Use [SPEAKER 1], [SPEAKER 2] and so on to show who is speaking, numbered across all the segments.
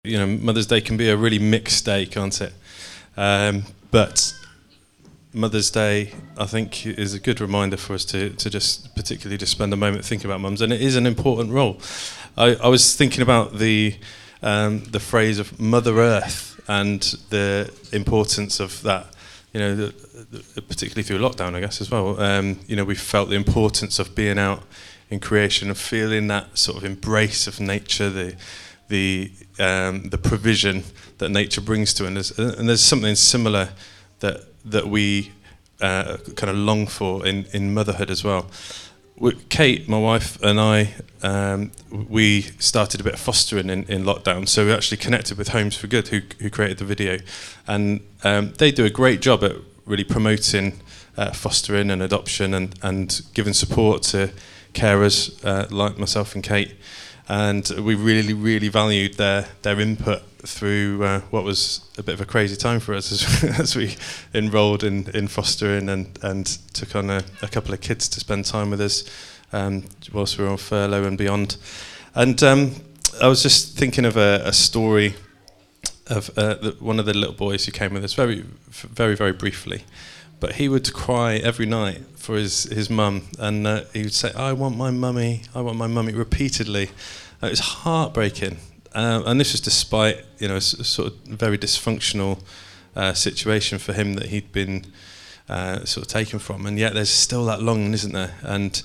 [SPEAKER 1] You know, Mother's Day can be a really mixed day, can't it? But Mother's Day, I think, is a good reminder for us to just particularly just spend a moment thinking about mums, and it is an important role. I was thinking about the phrase of Mother Earth and the importance of that. You know, particularly through lockdown, I guess, as well. You know, we felt the importance of being out in creation and feeling that sort of embrace of nature, the provision that nature brings to us, and there's something similar that we kind of long for in motherhood as well. Kate, my wife, and I, we started a bit of fostering in lockdown, so we actually connected with Homes for Good, who created the video, and they do a great job at really promoting fostering and adoption and giving support to carers like myself and Kate. And we really, really valued their input through what was a bit of a crazy time for us as we enrolled in fostering and took on a couple of kids to spend time with us whilst we were on furlough and beyond. And I was just thinking of a story of one of the little boys who came with us very, very, very briefly. But he would cry every night for his mum, and he would say, I want my mummy, repeatedly. It was heartbreaking. And this was despite, you know, a sort of very dysfunctional situation for him that he'd been sort of taken from. And yet there's still that longing, isn't there? And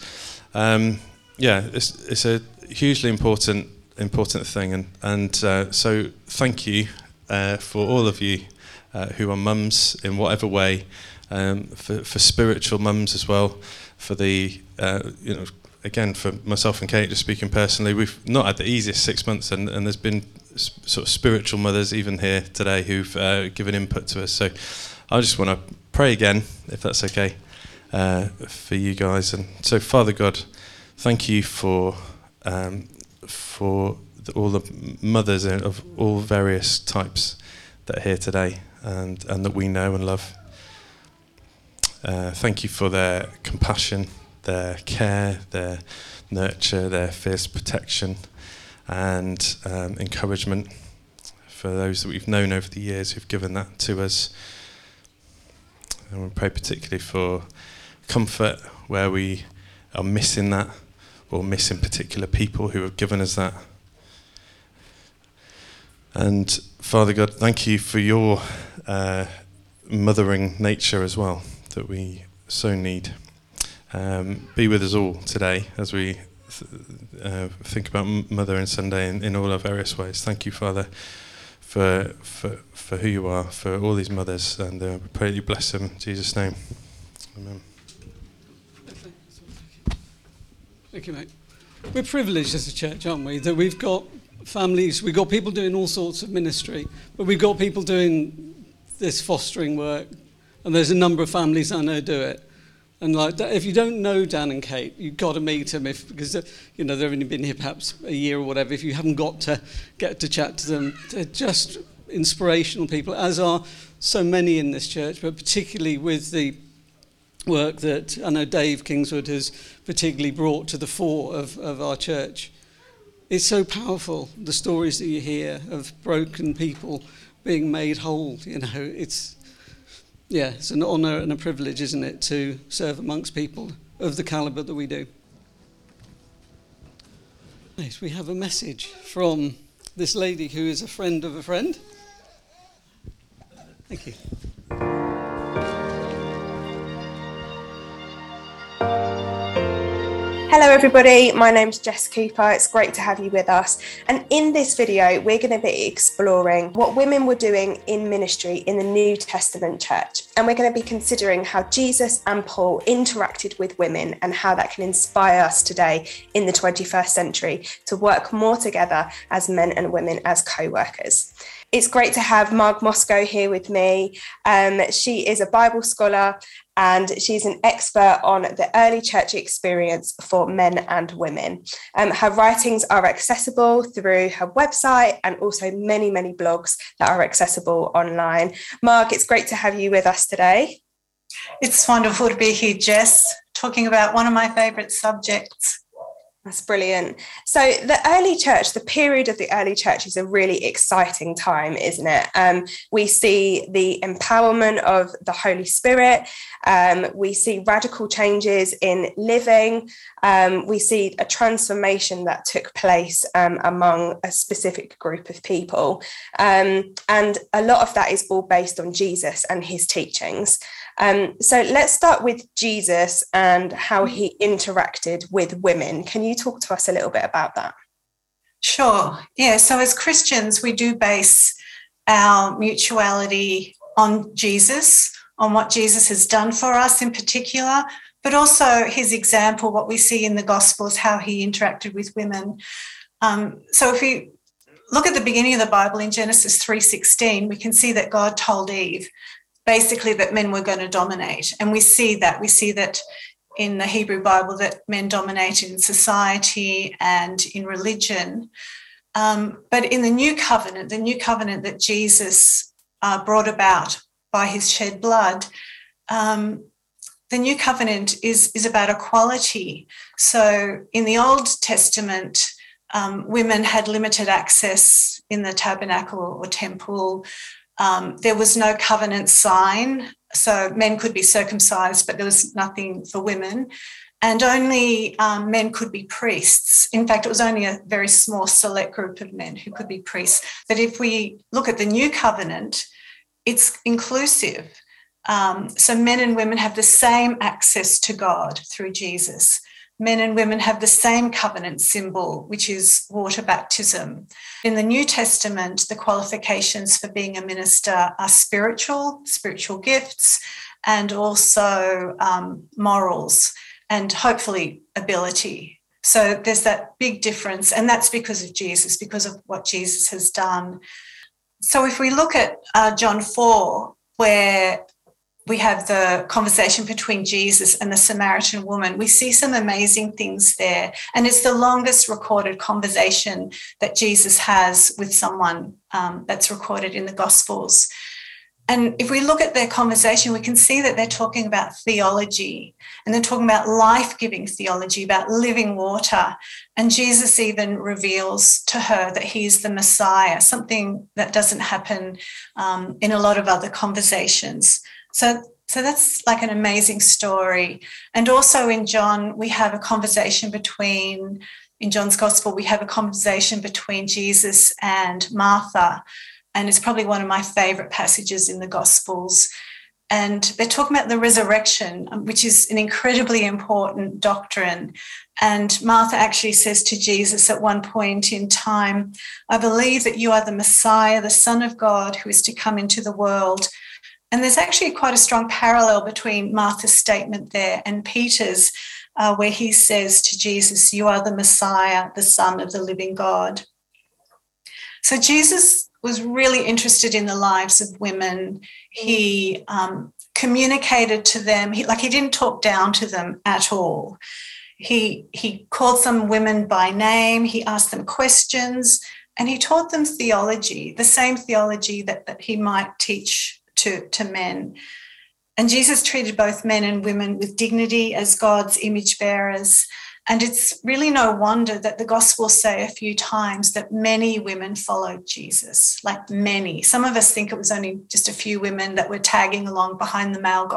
[SPEAKER 1] it's a hugely important thing. And so thank you for all of you who are mums in whatever way. For spiritual mums as well, for the again, for myself and Kate, just speaking personally, we've not had the easiest 6 months, and there's been sort of spiritual mothers even here today who've given input to us. So I just want to pray again, if that's okay, for you guys. And so, Father God, thank you for all the mothers of all various types that are here today, and that we know and love. Thank you for their compassion, their care, their nurture, their fierce protection and encouragement for those that we've known over the years who've given that to us. And we pray particularly for comfort where we are missing that, or missing particular people who have given us that. And Father God, thank you for your mothering nature as well, that we so need. Be with us all today as we think about Mothering Sunday in all our various ways. Thank you, Father, for who you are, for all these mothers, and we pray that you bless them in Jesus' name. Amen.
[SPEAKER 2] Thank you, mate. We're privileged as a church, aren't we, that we've got families, we've got people doing all sorts of ministry, but we've got people doing this fostering work. And there's a number of families I know do it. And like, if you don't know Dan and Kate, you've got to meet them because you know they've only been here perhaps a year or whatever. If you haven't got to get to chat to them, they're just inspirational people, as are so many in this church. But particularly with the work that I know Dave Kingswood has particularly brought to the fore of our church. It's so powerful, the stories that you hear of broken people being made whole. You know, it's an honour and a privilege, isn't it, to serve amongst people of the calibre that we do. Nice. We have a message from this lady who is a friend of a friend. Thank you.
[SPEAKER 3] Hello everybody, my name's Jess Cooper. It's great to have you with us. And in this video, we're going to be exploring what women were doing in ministry in the New Testament church. And we're going to be considering how Jesus and Paul interacted with women and how that can inspire us today in the 21st century to work more together as men and women as co-workers. It's great to have Marg Moscow here with me. She is a Bible scholar and she's an expert on the early church experience for men and women. Her writings are accessible through her website and also many, many blogs that are accessible online. Marg, it's great to have you with us today.
[SPEAKER 4] It's wonderful to be here, Jess, talking about one of my favourite subjects.
[SPEAKER 3] That's brilliant. So the early church, the period of the early church is a really exciting time, isn't it? We see the empowerment of the Holy Spirit. We see radical changes in living. We see a transformation that took place among a specific group of people. And a lot of that is all based on Jesus and his teachings. So let's start with Jesus and how he interacted with women. Can you talk to us a little bit about that?
[SPEAKER 4] Sure. Yeah. So as Christians, we do base our mutuality on Jesus, on what Jesus has done for us in particular, but also his example, what we see in the Gospels, how he interacted with women. So if we look at the beginning of the Bible in Genesis 3:16, we can see that God told Eve basically that men were going to dominate. And we see that in the Hebrew Bible, that men dominated in society and in religion. But in the new covenant that Jesus brought about by his shed blood, the new covenant is about equality. So in the Old Testament, women had limited access in the tabernacle or temple. There was no covenant sign, so men could be circumcised, but there was nothing for women. And only men could be priests. In fact, it was only a very small select group of men who could be priests. But if we look at the new covenant, it's inclusive. So men and women have the same access to God through Jesus. Men and women have the same covenant symbol, which is water baptism. In the New Testament, the qualifications for being a minister are spiritual gifts, and also morals, and hopefully ability. So there's that big difference, and that's because of Jesus, because of what Jesus has done. So if we look at John 4, where we have the conversation between Jesus and the Samaritan woman, we see some amazing things there. And it's the longest recorded conversation that Jesus has with someone that's recorded in the Gospels. And if we look at their conversation, we can see that they're talking about theology, and they're talking about life-giving theology, about living water. And Jesus even reveals to her that he is the Messiah, something that doesn't happen in a lot of other conversations. So that's like an amazing story. And also in John, we have a conversation in John's Gospel, we have a conversation between Jesus and Martha. And it's probably one of my favourite passages in the Gospels. And they're talking about the resurrection, which is an incredibly important doctrine. And Martha actually says to Jesus at one point in time, "I believe that you are the Messiah, the Son of God, who is to come into the world." And there's actually quite a strong parallel between Martha's statement there and Peter's, where he says to Jesus, "You are the Messiah, the Son of the living God." So Jesus was really interested in the lives of women. He communicated to them. He didn't talk down to them at all. He called some women by name. He asked them questions, and he taught them theology, the same theology that he might teach to men. And Jesus treated both men and women with dignity as God's image bearers. And it's really no wonder that the Gospels say a few times that many women followed Jesus, like many. Some of us think it was only just a few women that were tagging along behind the male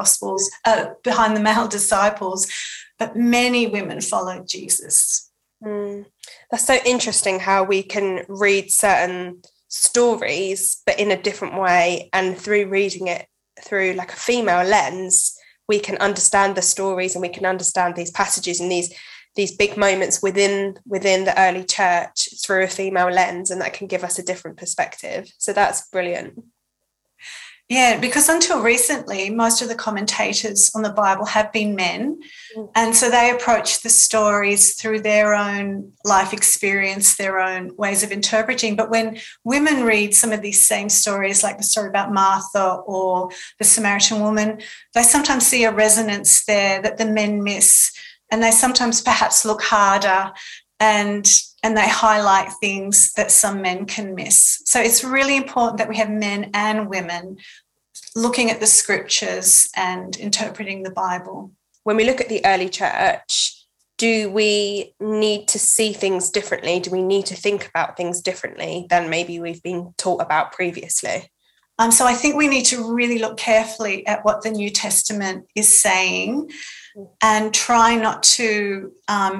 [SPEAKER 4] disciples, but many women followed Jesus.
[SPEAKER 3] That's so interesting how we can read certain stories, but in a different way. And through reading it through like a female lens, we can understand the stories, and we can understand these passages and these big moments within the early church through a female lens, and that can give us a different perspective. So that's brilliant.
[SPEAKER 4] Yeah, because until recently, most of the commentators on the Bible have been men. And so they approach the stories through their own life experience, their own ways of interpreting. But when women read some of these same stories, like the story about Martha or the Samaritan woman, they sometimes see a resonance there that the men miss. And they sometimes perhaps look harder and they highlight things that some men can miss. So it's really important that we have men and women looking at the scriptures and interpreting the Bible.
[SPEAKER 3] When we look at the early church, do we need to see things differently? Do we need to think about things differently than maybe we've been taught about previously?
[SPEAKER 4] So I think we need to really look carefully at what the New Testament is saying and try not to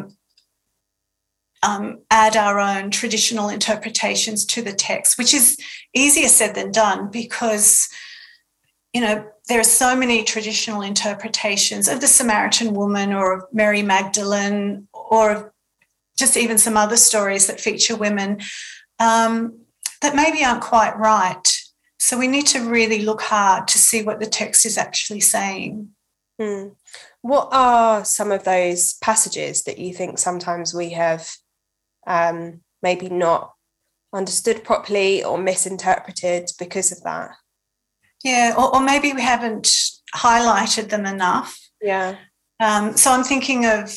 [SPEAKER 4] add our own traditional interpretations to the text, which is easier said than done because, there are so many traditional interpretations of the Samaritan woman or of Mary Magdalene or just even some other stories that feature women that maybe aren't quite right. So we need to really look hard to see what the text is actually saying.
[SPEAKER 3] What are some of those passages that you think sometimes we have maybe not understood properly or misinterpreted because of that?
[SPEAKER 4] Yeah, or maybe we haven't highlighted them enough.
[SPEAKER 3] Yeah.
[SPEAKER 4] So I'm thinking of,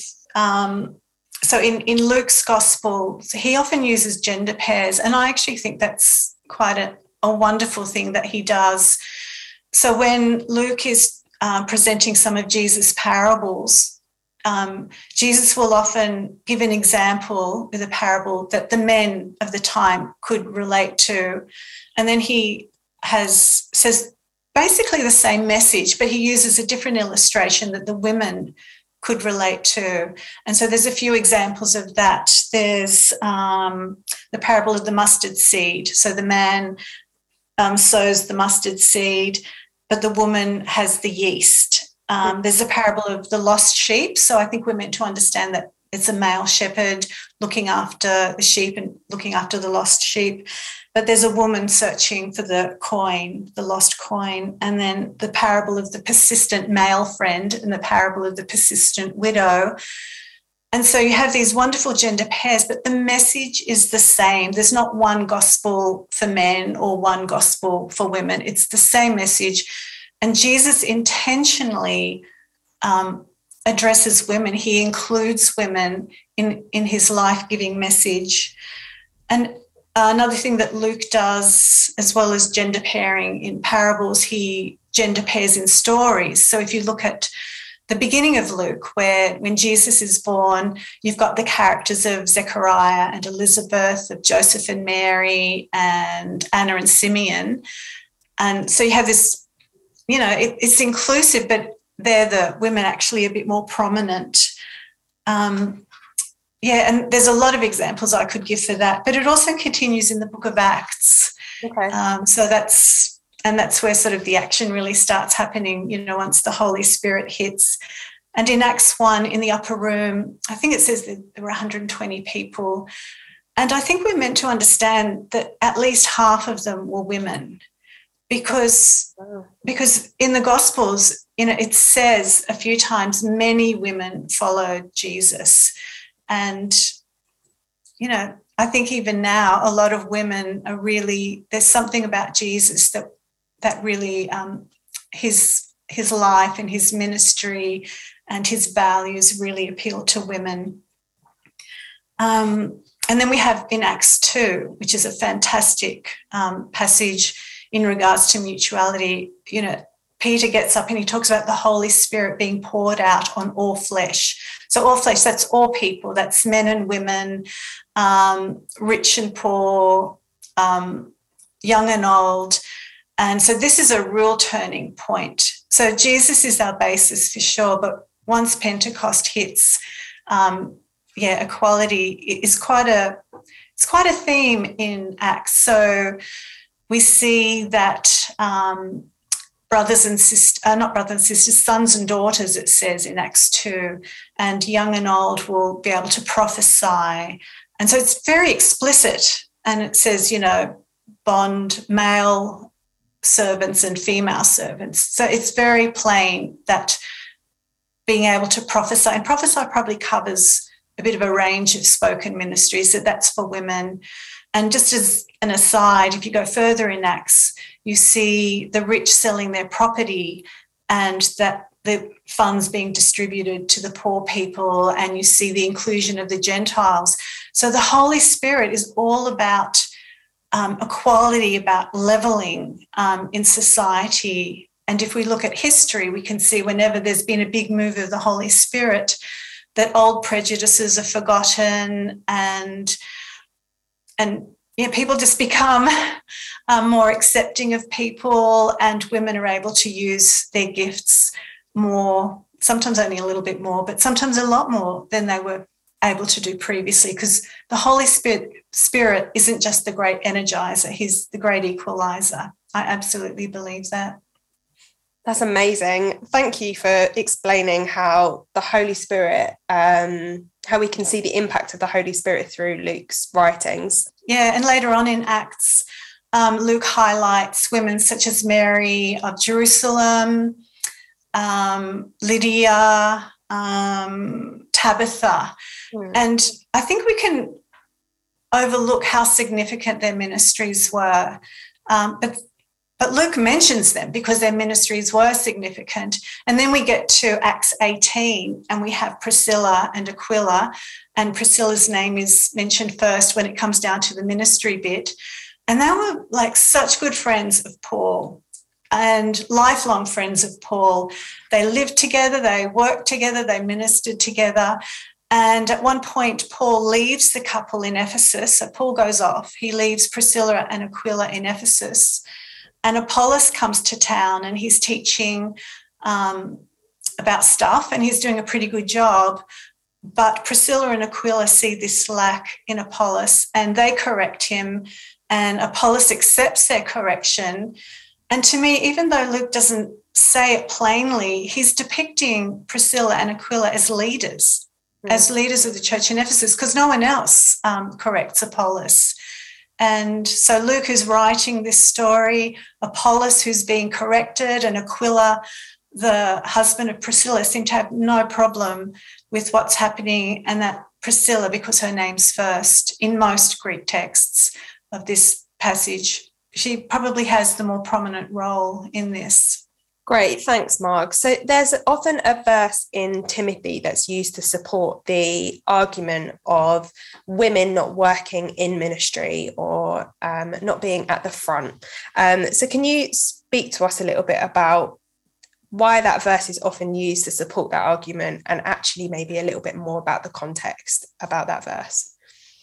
[SPEAKER 4] so in Luke's gospel, he often uses gender pairs, and I actually think that's quite a wonderful thing that he does. So when Luke is presenting some of Jesus' parables, Jesus will often give an example with a parable that the men of the time could relate to, and then he says basically the same message, but he uses a different illustration that the women could relate to. And so there's a few examples of that. There's the parable of the mustard seed. So the man sows the mustard seed, but the woman has the yeast. There's a parable of the lost sheep. So I think we're meant to understand that it's a male shepherd looking after the sheep and looking after the lost sheep. But there's a woman searching for the coin, the lost coin, and then the parable of the persistent male friend and the parable of the persistent widow. And so you have these wonderful gender pairs, but the message is the same. There's not one gospel for men or one gospel for women. It's the same message. And Jesus intentionally addresses women. He includes women in his life-giving message. And another thing that Luke does, as well as gender pairing in parables, he gender pairs in stories. So if you look at the beginning of Luke, when Jesus is born, you've got the characters of Zechariah and Elizabeth, of Joseph and Mary, and Anna and Simeon. And so you have this, it's inclusive, but they're the women actually a bit more prominent. And there's a lot of examples I could give for that, but it also continues in the book of Acts.
[SPEAKER 3] Okay.
[SPEAKER 4] So that's where sort of the action really starts happening, once the Holy Spirit hits. And in Acts 1, in the upper room, I think it says that there were 120 people. And I think we're meant to understand that at least half of them were women because in the Gospels, it says a few times many women followed Jesus. And, I think even now a lot of women are really, there's something about Jesus that really his life and his ministry and his values really appeal to women. And then we have in Acts 2, which is a fantastic passage in regards to mutuality. Peter gets up and he talks about the Holy Spirit being poured out on all flesh. So all flesh, that's all people, that's men and women, rich and poor, young and old. And so this is a real turning point. So Jesus is our basis for sure, but once Pentecost hits, equality is quite a theme in Acts. So we see that sons and daughters, it says in Acts 2, and young and old will be able to prophesy. And so it's very explicit. And it says, bond male servants and female servants. So it's very plain that being able to prophesy, and prophesy probably covers a bit of a range of spoken ministries, that's for women. And just as an aside, if you go further in Acts, you see the rich selling their property and that the funds being distributed to the poor people, and you see the inclusion of the Gentiles. So the Holy Spirit is all about equality, about levelling in society. And if we look at history, we can see whenever there's been a big move of the Holy Spirit, that old prejudices are forgotten, and people just become more accepting of people, and women are able to use their gifts more, sometimes only a little bit more, but sometimes a lot more than they were able to do previously, because the Holy Spirit isn't just the great energizer, he's the great equalizer. I absolutely believe that.
[SPEAKER 3] That's amazing. Thank you for explaining how the Holy Spirit, how we can see the impact of the Holy Spirit through Luke's writings.
[SPEAKER 4] Yeah, and later on in Acts, Luke highlights women such as Mary of Jerusalem, Lydia, Tabitha. And I think we can overlook how significant their ministries were. But Luke mentions them because their ministries were significant. And then we get to Acts 18 and we have Priscilla and Aquila, and Priscilla's name is mentioned first when it comes down to the ministry bit. And they were like such good friends of Paul and lifelong friends of Paul. They lived together, they worked together, they ministered together. And at one point, Paul leaves the couple in Ephesus. So Paul goes off. He leaves Priscilla and Aquila in Ephesus. And Apollos comes to town and he's teaching about stuff, and he's doing a pretty good job. But Priscilla and Aquila see this lack in Apollos and they correct him, and Apollos accepts their correction. And to me, even though Luke doesn't say it plainly, he's depicting Priscilla and Aquila as leaders of the church in Ephesus, because no one else corrects Apollos. And so Luke is writing this story, Apollos who's being corrected, and Aquila, the husband of Priscilla, seem to have no problem with what's happening, and that Priscilla, because her name's first in most Greek texts of this passage, she probably has the more prominent role in this.
[SPEAKER 3] Great, thanks, Marg. So there's often a verse in Timothy that's used to support the argument of women not working in ministry or not being at the front. So can you speak to us a little bit about why that verse is often used to support that argument, and actually maybe a little bit more about the context about that verse?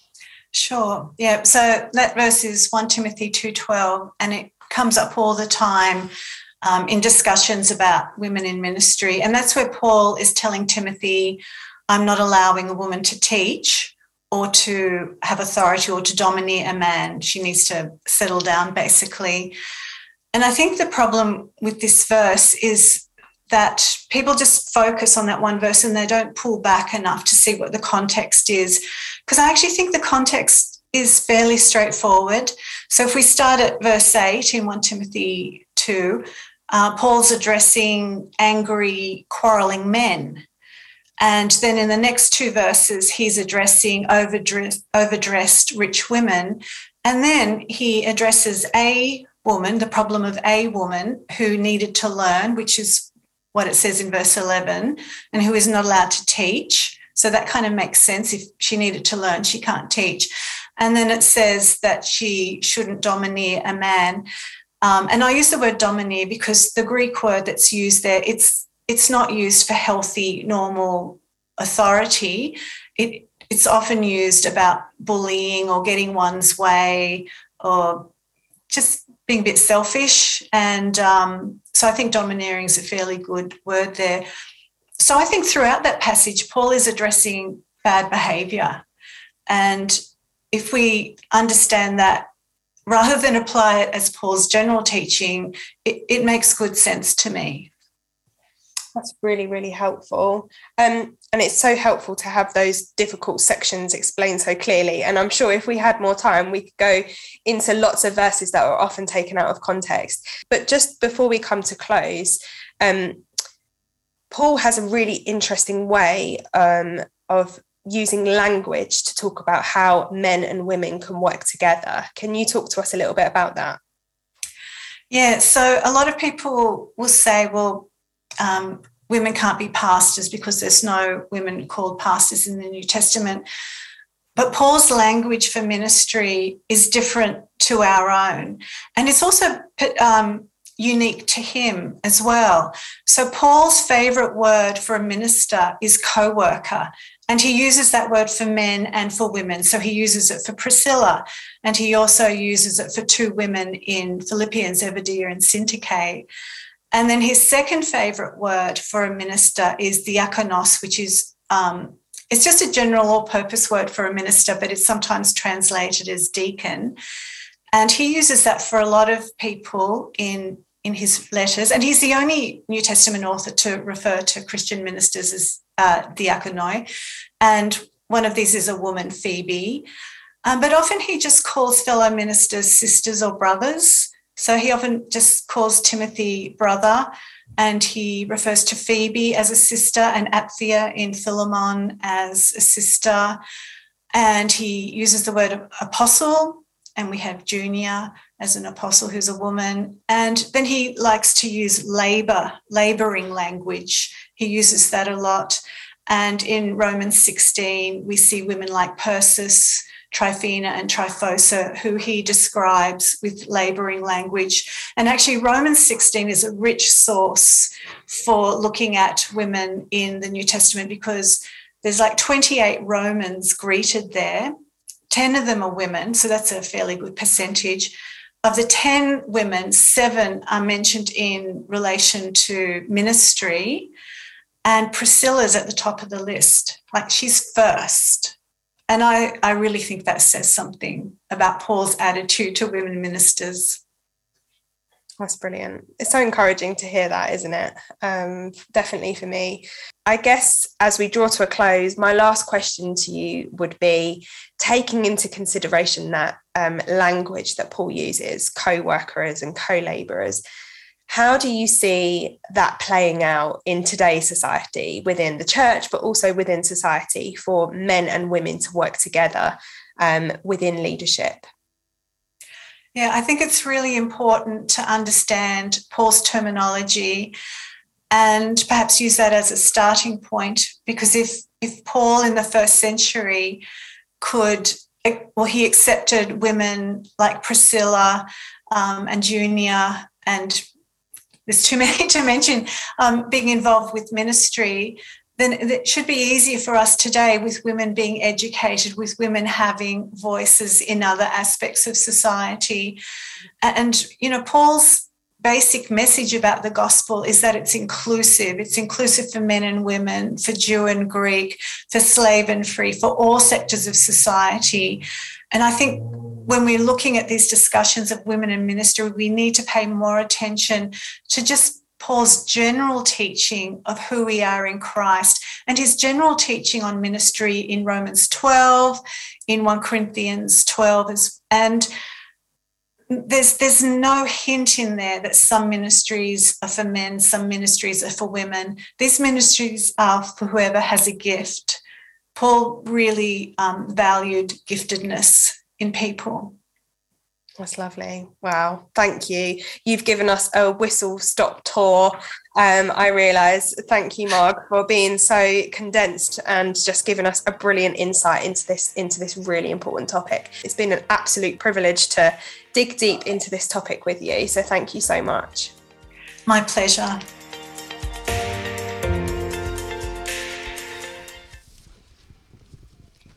[SPEAKER 4] Sure. Yeah. So that verse is 1 Timothy 2:12, and it comes up all the time in discussions about women in ministry. And that's where Paul is telling Timothy, I'm not allowing a woman to teach or to have authority or to domineer a man. She needs to settle down, basically. And I think the problem with this verse is that people just focus on that one verse and they don't pull back enough to see what the context is. Because I actually think the context is fairly straightforward. So if we start at verse 8 in 1 Timothy 2, Paul's addressing angry, quarrelling men. And then in the next two verses, he's addressing overdressed rich women. And then he addresses a woman, the problem of a woman who needed to learn, which is what it says in verse 11, and who is not allowed to teach. So that kind of makes sense. If she needed to learn, she can't teach. And then it says that she shouldn't domineer a man. And I use the word domineer because the Greek word that's used there, it's not used for healthy, normal authority. It's often used about bullying or getting one's way or just being a bit selfish. And so I think domineering is a fairly good word there. So I think throughout that passage, Paul is addressing bad behaviour. And if we understand that, rather than apply it as Paul's general teaching, it makes good sense to me.
[SPEAKER 3] That's really, really helpful. And it's so helpful to have those difficult sections explained so clearly. And I'm sure if we had more time, we could go into lots of verses that are often taken out of context. But just before we come to close, Paul has a really interesting way of using language to talk about how men and women can work together. Can you talk to us a little bit about that?
[SPEAKER 4] Yeah, so a lot of people will say, well, women can't be pastors because there's no women called pastors in the New Testament. But Paul's language for ministry is different to our own. And it's also unique to him as well. So Paul's favourite word for a minister is co-worker, and he uses that word for men and for women. So he uses it for Priscilla, and he also uses it for two women in Philippians, Evodia and Syntyche. And then his second favourite word for a minister is diakonos, which is it's just a general all-purpose word for a minister, but it's sometimes translated as deacon. And he uses that for a lot of people in his letters. And he's the only New Testament author to refer to Christian ministers as diakonoi. And one of these is a woman, Phoebe. But often he just calls fellow ministers sisters or brothers. So he often just calls Timothy brother, and he refers to Phoebe as a sister and Apphia in Philemon as a sister. And he uses the word apostle, and we have Junia as an apostle who's a woman. And then he likes to use labouring language. He uses that a lot. And in Romans 16, we see women like Persis, Tryphena and Tryphosa, who he describes with labouring language. And actually, Romans 16 is a rich source for looking at women in the New Testament, because there's like 28 Romans greeted there. 10 of them are women, so that's a fairly good percentage. Of the 10 women, 7 are mentioned in relation to ministry, and Priscilla's at the top of the list. Like, she's first. And I really think that says something about Paul's attitude to women ministers.
[SPEAKER 3] That's brilliant. It's so encouraging to hear that, isn't it? Definitely for me. I guess as we draw to a close, my last question to you would be, taking into consideration that language that Paul uses, co-workers and co-labourers, how do you see that playing out in today's society, within the church, but also within society, for men and women to work together within leadership?
[SPEAKER 4] Yeah, I think it's really important to understand Paul's terminology and perhaps use that as a starting point, because if Paul in the first century he accepted women like Priscilla and Junia, and there's too many to mention, being involved with ministry, then it should be easier for us today, with women being educated, with women having voices in other aspects of society. And, Paul's basic message about the gospel is that it's inclusive. It's inclusive for men and women, for Jew and Greek, for slave and free, for all sectors of society. And I think when we're looking at these discussions of women in ministry, we need to pay more attention to just Paul's general teaching of who we are in Christ, and his general teaching on ministry in Romans 12, in 1 Corinthians 12. And there's no hint in there that some ministries are for men, some ministries are for women. These ministries are for whoever has a gift. Paul really valued giftedness in people.
[SPEAKER 3] That's lovely. Wow. Thank you. You've given us a whistle-stop tour. I realise. Thank you, Marg, for being so condensed and just giving us a brilliant insight into this really important topic. It's been an absolute privilege to dig deep into this topic with you. So thank you so much.
[SPEAKER 4] My pleasure.